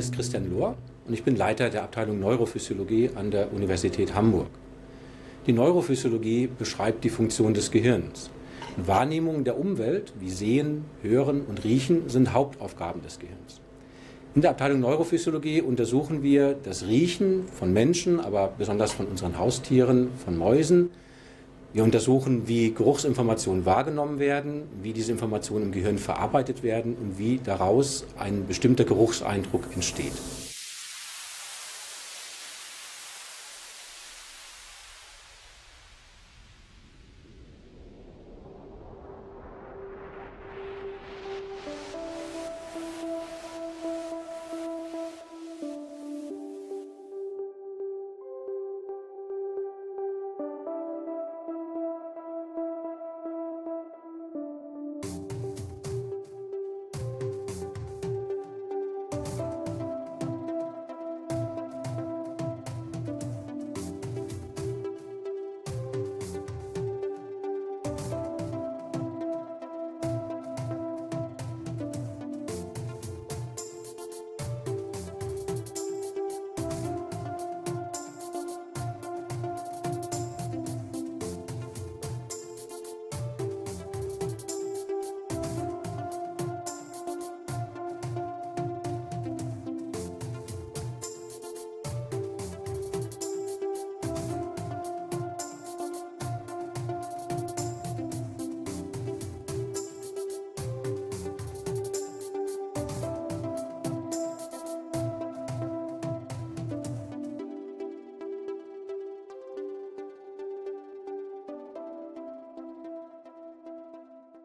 ist Christian Lohr und ich bin Leiter der Abteilung Neurophysiologie an der Universität Hamburg. Die Neurophysiologie beschreibt die Funktion des Gehirns. Wahrnehmungen der Umwelt wie Sehen, Hören und Riechen sind Hauptaufgaben des Gehirns. In der Abteilung Neurophysiologie untersuchen wir das Riechen von Menschen, aber besonders von unseren Haustieren, von Mäusen. Wir untersuchen, wie Geruchsinformationen wahrgenommen werden, wie diese Informationen im Gehirn verarbeitet werden und wie daraus ein bestimmter Geruchseindruck entsteht.